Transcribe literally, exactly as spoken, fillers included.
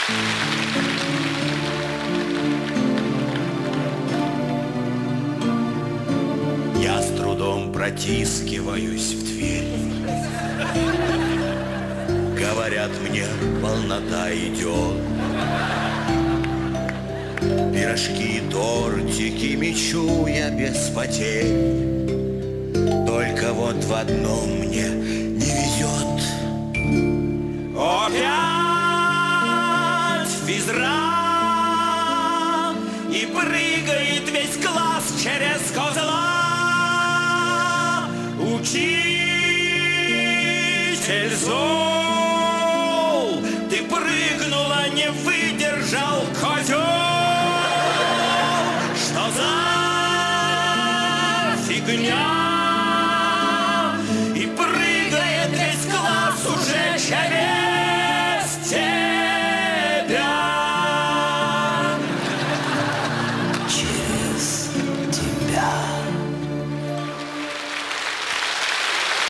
Я с трудом протискиваюсь в дверь. Говорят мне, полнота идет. Пирожки и тортики мечу я без потерь. Только вот в одном мне не везет. Опять физра, и прыгает весь класс через козла. Учитель зол, ты прыгнула, не выдержал козел. Что за фигня?